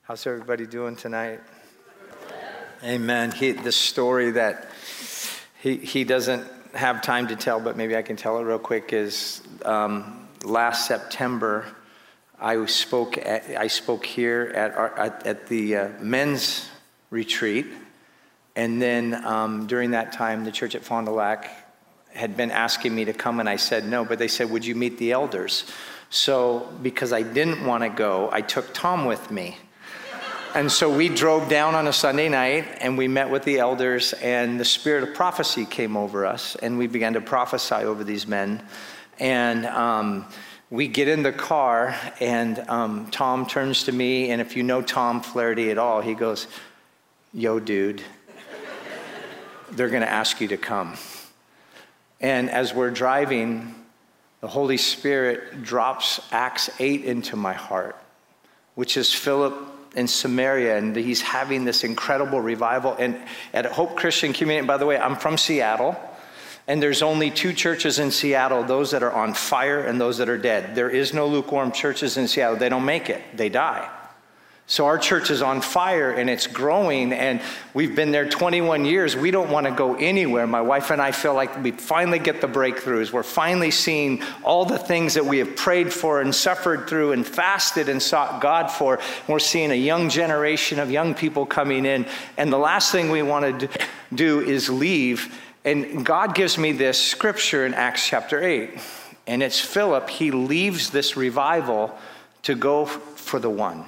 How's everybody doing tonight? Amen. The story that he doesn't have time to tell, but maybe I can tell it real quick, is last September I spoke here at the men's retreat, and then during that time the church at Fond du Lac had been asking me to come, and I said no, but they said, would you meet the elders? So because I didn't want to go, I took Tom with me. And so we drove down on a Sunday night, and we met with the elders, and the spirit of prophecy came over us, and we began to prophesy over these men. And we get in the car, and Tom turns to me, and if you know Tom Flaherty at all, he goes, yo, dude, they're going to ask you to come. And as we're driving, the Holy Spirit drops Acts 8 into my heart, which is Philip in Samaria, and he's having this incredible revival. And at Hope Christian Community, by the way, I'm from Seattle, and there's only two churches in Seattle, those that are on fire and those that are dead. There is no lukewarm churches in Seattle. They don't make it. They die. So our church is on fire, and it's growing, and we've been there 21 years. We don't want to go anywhere. My wife and I feel like we finally get the breakthroughs. We're finally seeing all the things that we have prayed for and suffered through and fasted and sought God for. We're seeing a young generation of young people coming in, and the last thing we want to do is leave. And God gives me this scripture in Acts chapter 8, and it's Philip. He leaves this revival to go for the one.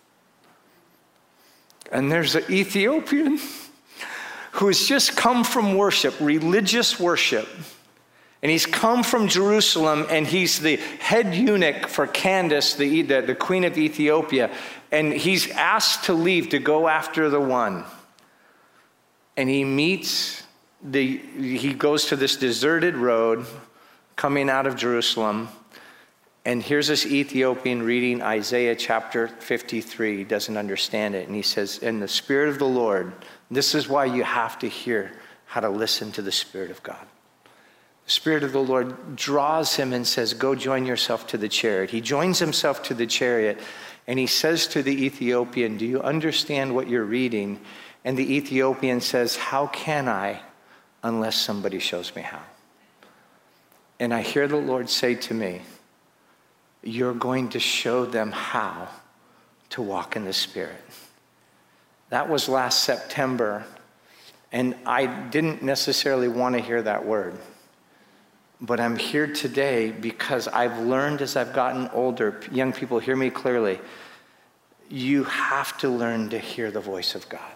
And there's an Ethiopian who has just come from worship, religious worship. And he's come from Jerusalem, and he's the head eunuch for Candace, the queen of Ethiopia. And he's asked to leave to go after the one. And he goes to this deserted road coming out of Jerusalem. And here's this Ethiopian reading Isaiah chapter 53. He doesn't understand it. And he says, in the Spirit of the Lord, this is why you have to hear how to listen to the Spirit of God. The Spirit of the Lord draws him and says, go join yourself to the chariot. He joins himself to the chariot, and he says to the Ethiopian, do you understand what you're reading? And the Ethiopian says, how can I unless somebody shows me how? And I hear the Lord say to me, you're going to show them how to walk in the Spirit. That was last September, and I didn't necessarily want to hear that word. But I'm here today because I've learned as I've gotten older, young people, hear me clearly, you have to learn to hear the voice of God.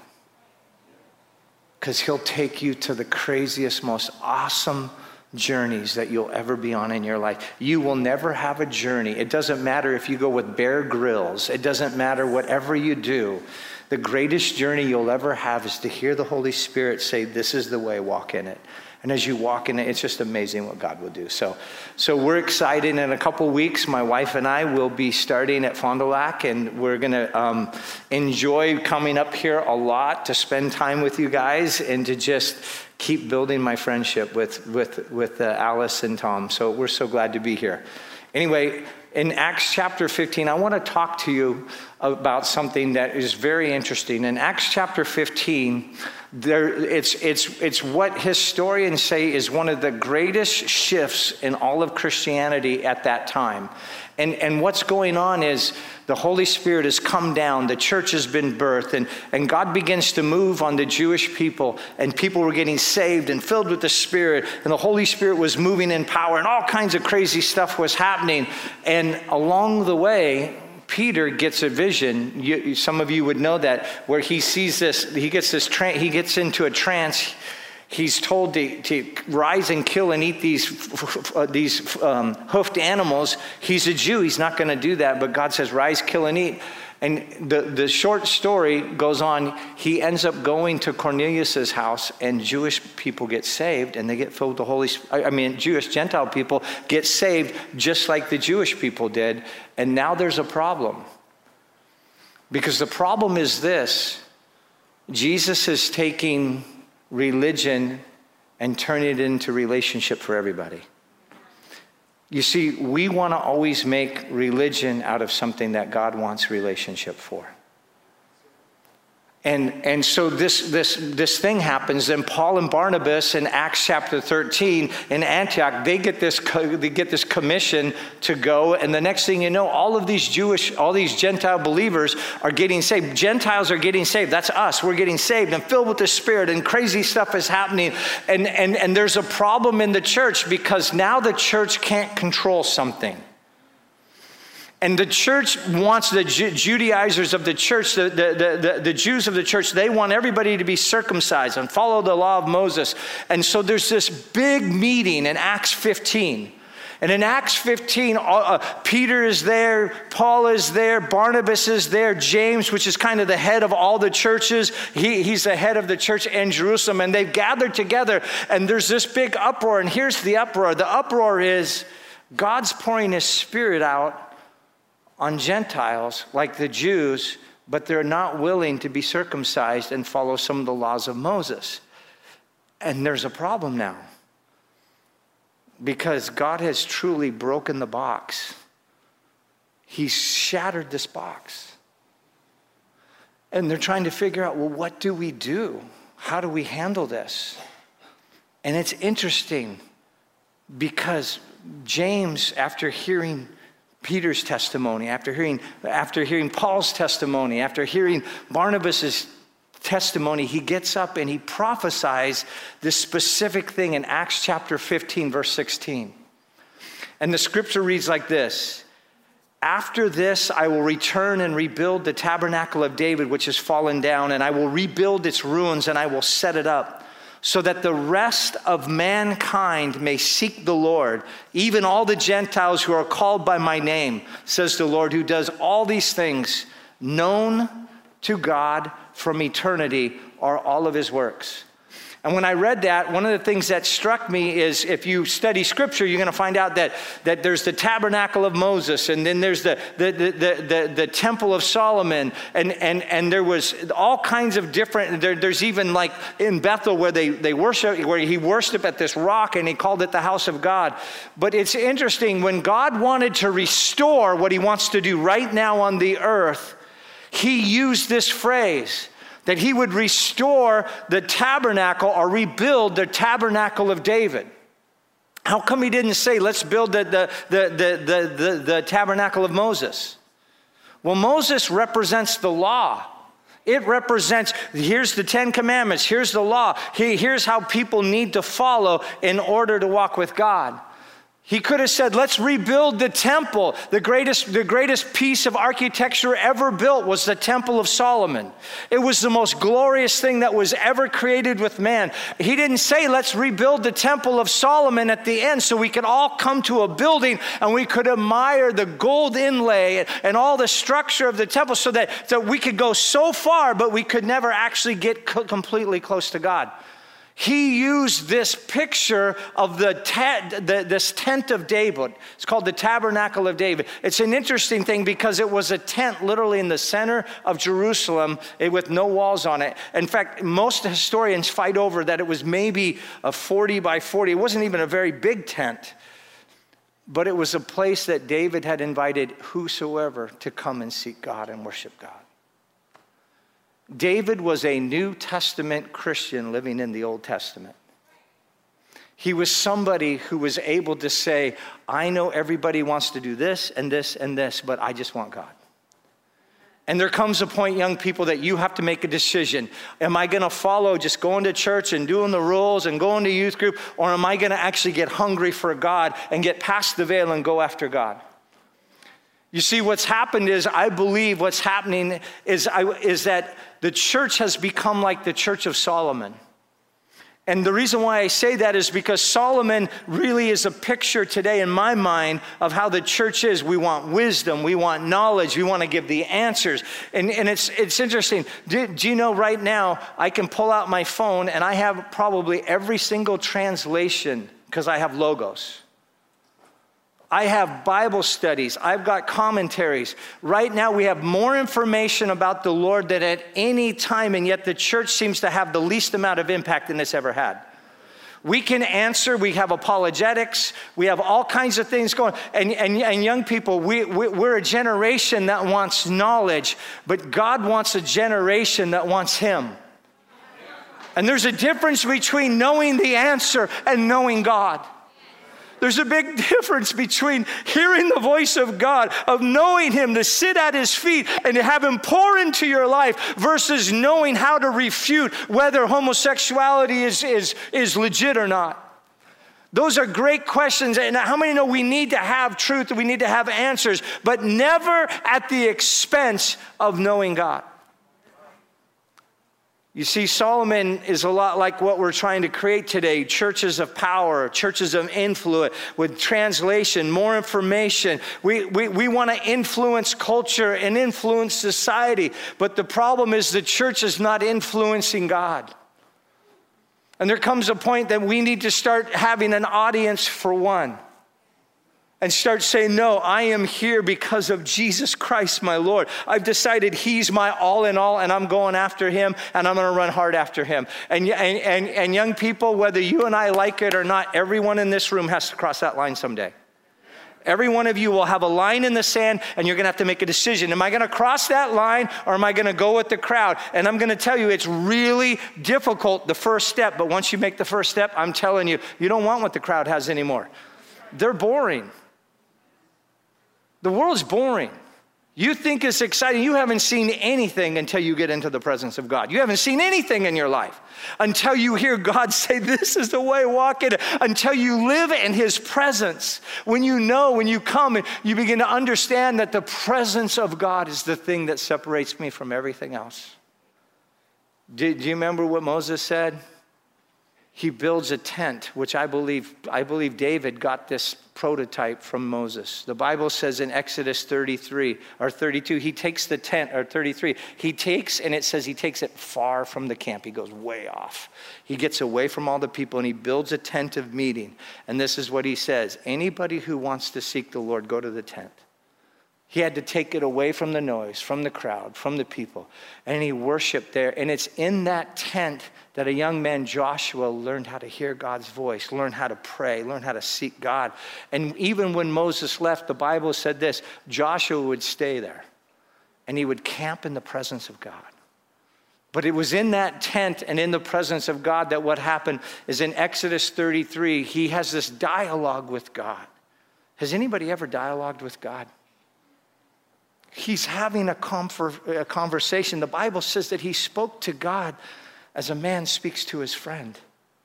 Because he'll take you to the craziest, most awesome journeys that you'll ever be on in your life. You will never have a journey. It doesn't matter if you go with Bear Grylls. It doesn't matter whatever you do. The greatest journey you'll ever have is to hear the Holy Spirit say, this is the way, walk in it. And as you walk in it, it's just amazing what God will do. So we're excited. In a couple weeks, my wife and I will be starting at Fond du Lac, and we're going to enjoy coming up here a lot to spend time with you guys and to just keep building my friendship with Alice and Tom. So we're so glad to be here. Anyway, in Acts chapter 15, I want to talk to you about something that is very interesting. In Acts chapter 15, it's what historians say is one of the greatest shifts in all of Christianity at that time. And what's going on is the Holy Spirit has come down, the church has been birthed, and God begins to move on the Jewish people, and people were getting saved and filled with the Spirit, and the Holy Spirit was moving in power, and all kinds of crazy stuff was happening. And along the way, Peter gets a vision. Some of you would know that, where he sees this, he gets into a trance. He's told to rise and kill and eat these hoofed animals. He's a Jew. He's not going to do that. But God says, rise, kill, and eat. And the short story goes on. He ends up going to Cornelius's house, and Jewish people get saved, and they get filled with the Holy Spirit. Jewish Gentile people get saved just like the Jewish people did. And now there's a problem. Because the problem is this. Jesus is taking religion and turning it into relationship for everybody. You see, we want to always make religion out of something that God wants relationship for. And so this thing happens. Then Paul and Barnabas in Acts chapter 13 in Antioch, they get this commission to go. And the next thing you know, all these Gentile believers are getting saved. Gentiles are getting saved. That's us. We're getting saved and filled with the Spirit, and crazy stuff is happening. And there's a problem in the church because now the church can't control something. And the church wants the Judaizers of the church, the Jews of the church, they want everybody to be circumcised and follow the law of Moses. And so there's this big meeting in Acts 15. And in Acts 15, Peter is there, Paul is there, Barnabas is there, James, which is kind of the head of all the churches. He's the head of the church in Jerusalem. And they've gathered together, and there's this big uproar. And here's the uproar. The uproar is God's pouring his Spirit out on Gentiles like the Jews, but they're not willing to be circumcised and follow some of the laws of Moses. And there's a problem now because God has truly broken the box. He's shattered this box. And they're trying to figure out, well, what do we do? How do we handle this? And it's interesting because James, after hearing Peter's testimony, after hearing Paul's testimony, after hearing Barnabas's testimony, he gets up and he prophesies this specific thing in Acts chapter 15, verse 16. And the scripture reads like this: "After this, I will return and rebuild the tabernacle of David, which has fallen down, and I will rebuild its ruins, and I will set it up, so that the rest of mankind may seek the Lord, even all the Gentiles who are called by my name, says the Lord, who does all these things. Known to God from eternity are all of his works." And when I read that, one of the things that struck me is if you study scripture, you're going to find out that there's the tabernacle of Moses, and then there's the temple of Solomon, and there was all kinds of different, there's even like in Bethel where they worship, where he worshiped at this rock and he called it the house of God. But it's interesting, when God wanted to restore what he wants to do right now on the earth, he used this phrase, that he would restore the tabernacle or rebuild the tabernacle of David. How come he didn't say, let's build the tabernacle of Moses? Well, Moses represents the law. It represents, here's the 10 Commandments, here's the law, here's how people need to follow in order to walk with God. He could have said, let's rebuild the temple. The greatest piece of architecture ever built was the Temple of Solomon. It was the most glorious thing that was ever created with man. He didn't say, let's rebuild the Temple of Solomon at the end so we could all come to a building and we could admire the gold inlay and all the structure of the temple so that we could go so far, but we could never actually get completely close to God. He used this picture of this tent of David. It's called the Tabernacle of David. It's an interesting thing because it was a tent literally in the center of Jerusalem with no walls on it. In fact, most historians fight over that it was maybe a 40 by 40. It wasn't even a very big tent. But it was a place that David had invited whosoever to come and seek God and worship God. David was a New Testament Christian living in the Old Testament. He was somebody who was able to say, I know everybody wants to do this and this and this, but I just want God. And there comes a point, young people, that you have to make a decision. Am I going to follow just going to church and doing the rules and going to youth group, or am I going to actually get hungry for God and get past the veil and go after God? You see, what's happened is, I believe what's happening is that the church has become like the Church of Solomon. And the reason why I say that is because Solomon really is a picture today in my mind of how the church is. We want wisdom, we want knowledge, we want to give the answers. And it's interesting. Do you know right now, I can pull out my phone and I have probably every single translation because I have logos. I have Bible studies. I've got commentaries. Right now, we have more information about the Lord than at any time, and yet the church seems to have the least amount of impact than it's ever had. We can answer. We have apologetics. We have all kinds of things going. And young people, we're a generation that wants knowledge, but God wants a generation that wants Him. And there's a difference between knowing the answer and knowing God. There's a big difference between hearing the voice of God, of knowing Him, to sit at His feet and to have Him pour into your life, versus knowing how to refute whether homosexuality is legit or not. Those are great questions. And how many know we need to have truth, we need to have answers, but never at the expense of knowing God? You see, Solomon is a lot like what we're trying to create today. Churches of power, churches of influence, with translation, more information. We want to influence culture and influence society. But the problem is the church is not influencing God. And there comes a point that we need to start having an audience for one. And start saying, no, I am here because of Jesus Christ, my Lord. I've decided He's my all in all, and I'm going after Him, and I'm going to run hard after Him. And young people, whether you and I like it or not, everyone in this room has to cross that line someday. Every one of you will have a line in the sand, and you're going to have to make a decision. Am I going to cross that line, or am I going to go with the crowd? And I'm going to tell you, it's really difficult, the first step. But once you make the first step, I'm telling you, you don't want what the crowd has anymore. They're boring. The world's boring. You think it's exciting. You haven't seen anything until you get into the presence of God. You haven't seen anything in your life until you hear God say, this is the way, walk it. Until you live in His presence. When you come and you begin to understand that the presence of God is the thing that separates me from everything else. Do you remember what Moses said? He builds a tent, which I believe David got this prototype from Moses. The Bible says in Exodus 33 or 32, he takes the tent, or 33, and it says he takes it far from the camp. He goes way off. He gets away from all the people and he builds a tent of meeting. And this is what he says: anybody who wants to seek the Lord, go to the tent. He had to take it away from the noise, from the crowd, from the people. And he worshiped there. And it's in that tent that a young man, Joshua, learned how to hear God's voice, learned how to pray, learned how to seek God. And even when Moses left, the Bible said this: Joshua would stay there and he would camp in the presence of God. But it was in that tent and in the presence of God that what happened is in Exodus 33, he has this dialogue with God. Has anybody ever dialogued with God? He's having a conversation. The Bible says that he spoke to God as a man speaks to his friend.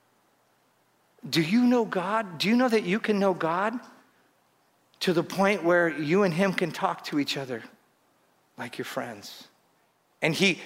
Do you know God? Do you know that you can know God to the point where you and Him can talk to each other like your friends? And he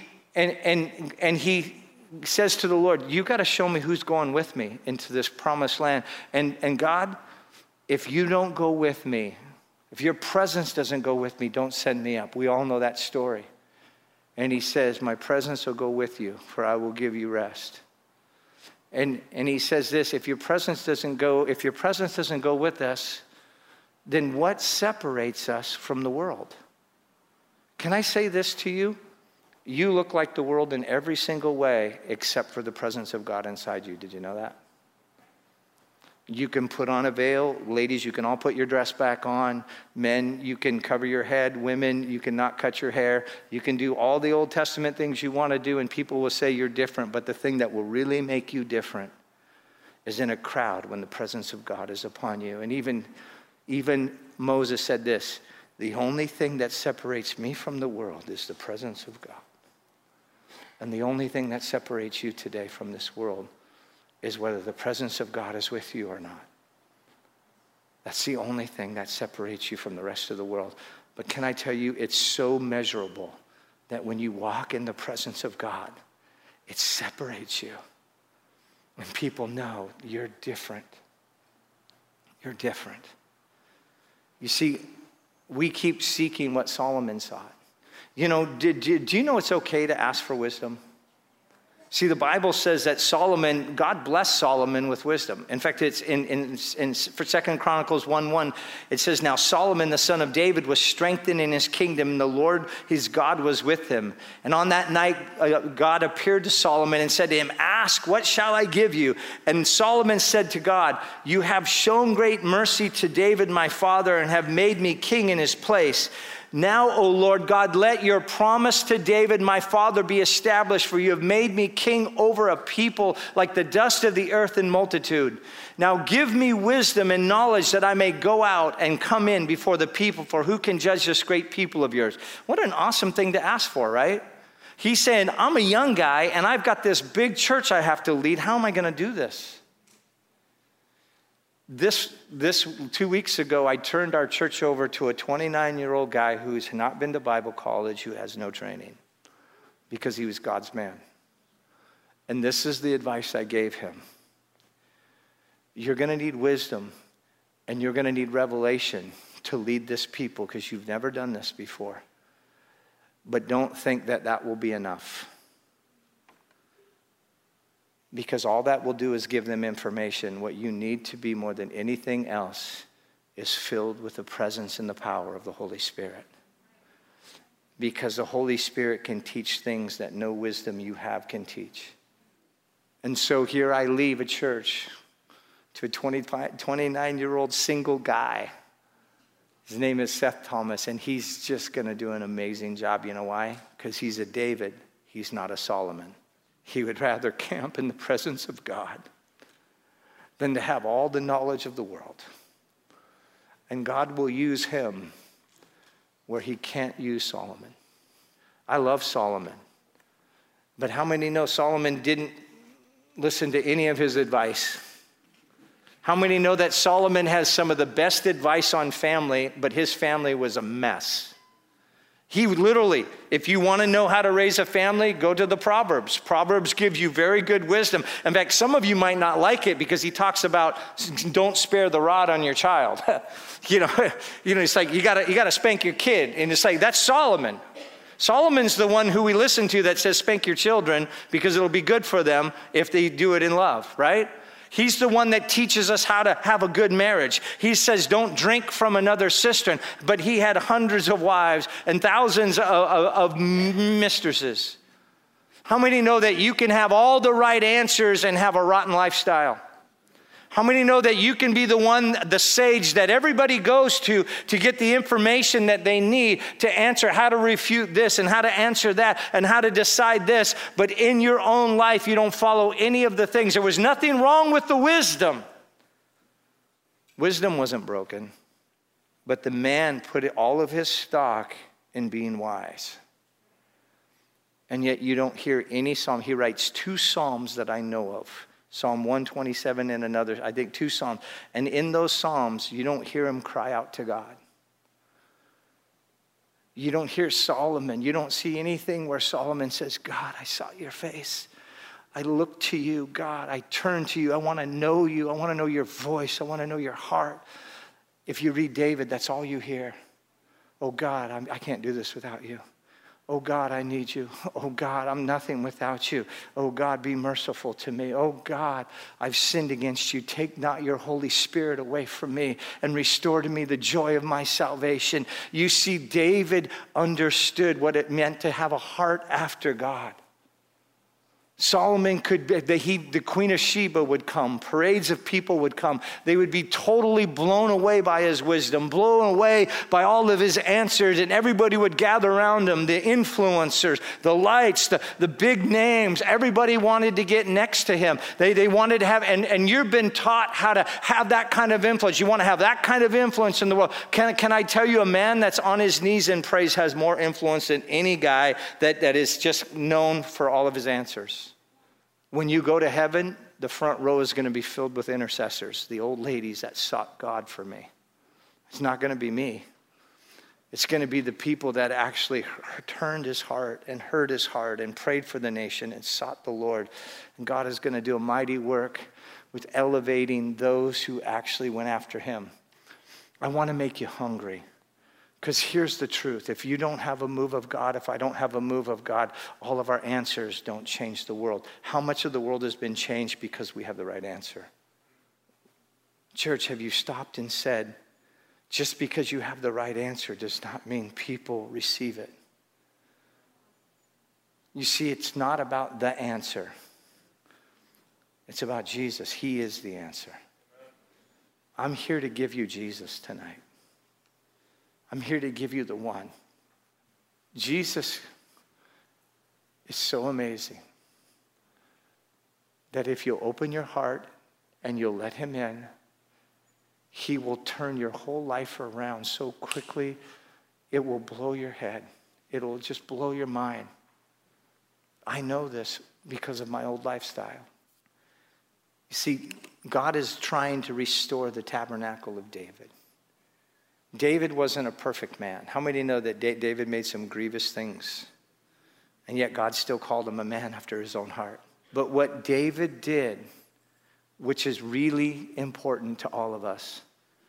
says to the Lord, you got to show me who's going with me into this promised land. And God, if you don't go with me, if your presence doesn't go with me, don't send me up. We all know that story. And he says, my presence will go with you, for I will give you rest. And he says this: if your presence doesn't go with us, then what separates us from the world? Can I say this to you? You look like the world in every single way except for the presence of God inside you. Did you know that? You can put on a veil. Ladies, you can all put your dress back on. Men, you can cover your head. Women, you can not cut your hair. You can do all the Old Testament things you want to do, and people will say you're different. But the thing that will really make you different is in a crowd when the presence of God is upon you. And even Moses said this: the only thing that separates me from the world is the presence of God. And the only thing that separates you today from this world is whether the presence of God is with you or not. That's the only thing that separates you from the rest of the world. But can I tell you, it's so measurable that when you walk in the presence of God, it separates you. When people know you're different. You're different. You see, we keep seeking what Solomon sought. You know, do you know it's okay to ask for wisdom? See, the Bible says that Solomon, God blessed Solomon with wisdom. In fact, it's for 2 Chronicles 1:1, it says, now Solomon, the son of David, was strengthened in his kingdom, and the Lord, his God, was with him. And on that night, God appeared to Solomon and said to him, ask, what shall I give you? And Solomon said to God, you have shown great mercy to David, my father, and have made me king in his place. Now, O Lord God, let your promise to David, my father, be established, for you have made me king over a people like the dust of the earth in multitude. Now give me wisdom and knowledge that I may go out and come in before the people, for who can judge this great people of yours? What an awesome thing to ask for, right? He's saying, I'm a young guy and I've got this big church I have to lead. How am I going to do this? This 2 weeks ago, I turned our church over to a 29-year-old guy who's not been to Bible college, who has no training, because he was God's man. And this is the advice I gave him. You're going to need wisdom, and you're going to need revelation to lead this people, because you've never done this before. But don't think that that will be enough. Because all that will do is give them information. What you need to be more than anything else is filled with the presence and the power of the Holy Spirit. Because the Holy Spirit can teach things that no wisdom you have can teach. And so here I leave a church to a 29-year-old single guy. His name is Seth Thomas, and he's just going to do an amazing job. You know why? Because he's a David. He's not a Solomon. He would rather camp in the presence of God than to have all the knowledge of the world. And God will use him where he can't use Solomon. I love Solomon. But how many know Solomon didn't listen to any of his advice? How many know that Solomon has some of the best advice on family, but his family was a mess? He literally, if you want to know how to raise a family, go to the Proverbs. Proverbs give you very good wisdom. In fact, some of you might not like it because he talks about don't spare the rod on your child. you know, it's like you gotta spank your kid. And it's like, that's Solomon. Solomon's the one who we listen to that says spank your children because it'll be good for them if they do it in love, right? He's the one that teaches us how to have a good marriage. He says, don't drink from another cistern. But he had hundreds of wives and thousands of mistresses. How many know that you can have all the right answers and have a rotten lifestyle? How many know that you can be the one, the sage that everybody goes to get the information that they need to answer how to refute this and how to answer that and how to decide this, but in your own life you don't follow any of the things. There was nothing wrong with the wisdom. Wisdom wasn't broken, but the man put all of his stock in being wise. And yet you don't hear any psalm. He writes 2 psalms that I know of. Psalm 127 and another, I think 2 psalms. And in those psalms, you don't hear him cry out to God. You don't hear Solomon. You don't see anything where Solomon says, God, I sought your face. I look to you, God. I turn to you. I want to know you. I want to know your voice. I want to know your heart. If you read David, that's all you hear. Oh, God, I can't do this without you. Oh, God, I need you. Oh, God, I'm nothing without you. Oh, God, be merciful to me. Oh, God, I've sinned against you. Take not your Holy Spirit away from me and restore to me the joy of my salvation. You see, David understood what it meant to have a heart after God. Solomon could be, the Queen of Sheba would come. Parades of people would come. They would be totally blown away by his wisdom, blown away by all of his answers, and everybody would gather around him. The influencers, the lights, the big names. Everybody wanted to get next to him. They wanted to have, and you've been taught how to have that kind of influence. You want to have that kind of influence in the world. Can I tell you, a man that's on his knees and prays has more influence than any guy that is just known for all of his answers. When you go to heaven, the front row is going to be filled with intercessors, the old ladies that sought God for me. It's not going to be me. It's going to be the people that actually turned his heart and heard his heart and prayed for the nation and sought the Lord. And God is going to do a mighty work with elevating those who actually went after him. I want to make you hungry Because here's the truth. If you don't have a move of God, if I don't have a move of God, all of our answers don't change the world. How much of the world has been changed because we have the right answer? Church, have you stopped and said, just because you have the right answer does not mean people receive it? You see, it's not about the answer. It's about Jesus. He is the answer. I'm here to give you Jesus tonight. I'm here to give you the one. Jesus is so amazing that if you'll open your heart and you'll let him in, he will turn your whole life around so quickly, it will blow your head. It'll just blow your mind. I know this because of my old lifestyle. You see, God is trying to restore the tabernacle of David. David wasn't a perfect man. How many know that David made some grievous things? And yet God still called him a man after his own heart. But what David did, which is really important to all of us,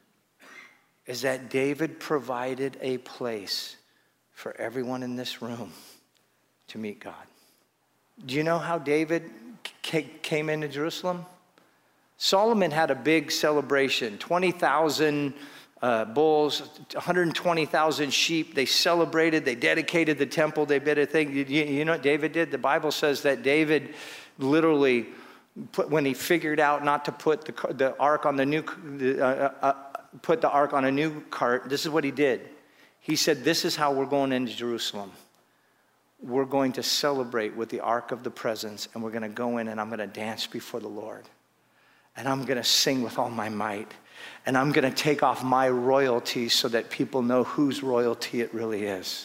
is that David provided a place for everyone in this room to meet God. Do you know how David came into Jerusalem? Solomon had a big celebration, 20,000 bulls, 120,000 sheep. They celebrated, they dedicated the temple, they did a thing. You know what David did? The Bible says that David literally, when he figured out not to put the ark on the new, put the ark on a new cart, this is what he did. He said, this is how we're going into Jerusalem. We're going to celebrate with the ark of the presence, and we're going to go in and I'm going to dance before the Lord. And I'm going to sing with all my might. And I'm going to take off my royalty so that people know whose royalty it really is.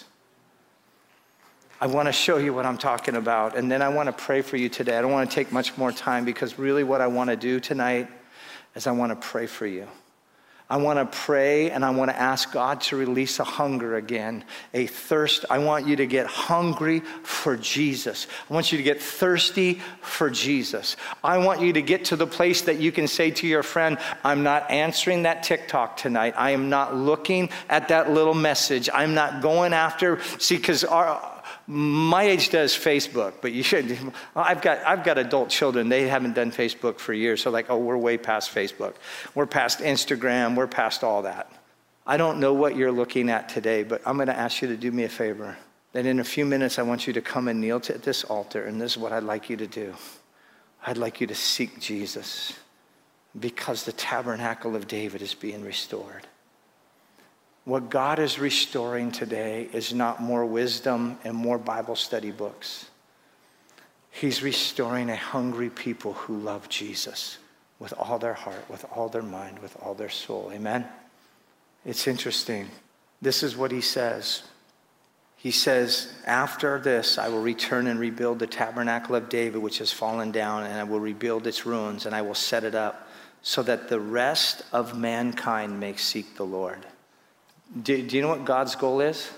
I want to show you what I'm talking about. And then I want to pray for you today. I don't want to take much more time because really what I want to do tonight is I want to pray for you. I want to pray and I want to ask God to release a hunger again, a thirst. I want you to get hungry for Jesus. I want you to get thirsty for Jesus. I want you to get to the place that you can say to your friend, I'm not answering that TikTok tonight. I am not looking at that little message. I'm not going after, see, because my age does Facebook, but you should. I've got adult children. They haven't done Facebook for years. So like, oh, we're way past Facebook. We're past Instagram. We're past all that. I don't know what you're looking at today, but I'm going to ask you to do me a favor. That in a few minutes, I want you to come and kneel at this altar, and this is what I'd like you to do. I'd like you to seek Jesus because the tabernacle of David is being restored. What God is restoring today is not more wisdom and more Bible study books. He's restoring a hungry people who love Jesus with all their heart, with all their mind, with all their soul. Amen? It's interesting. This is what he says. He says, after this, I will return and rebuild the tabernacle of David, which has fallen down, and I will rebuild its ruins, and I will set it up so that the rest of mankind may seek the Lord. Do you know what God's goal is?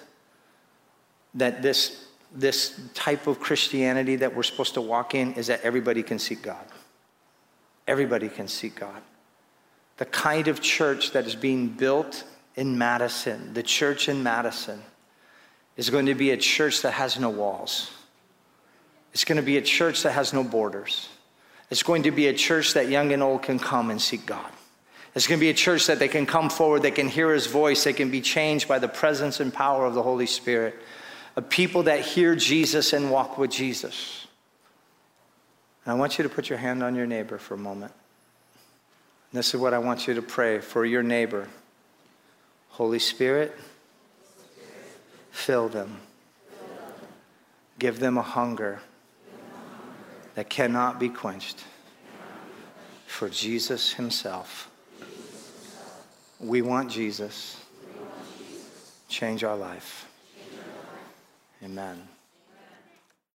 That this type of Christianity that we're supposed to walk in is that everybody can seek God. Everybody can seek God. The kind of church that is being built in Madison, the church in Madison, is going to be a church that has no walls. It's going to be a church that has no borders. It's going to be a church that young and old can come and seek God. It's going to be a church that they can come forward, they can hear his voice, they can be changed by the presence and power of the Holy Spirit. A people that hear Jesus and walk with Jesus. And I want you to put your hand on your neighbor for a moment. And this is what I want you to pray for your neighbor. Holy Spirit, fill them. Give them a hunger that cannot be quenched for Jesus himself. We want Jesus. Change our life. Amen.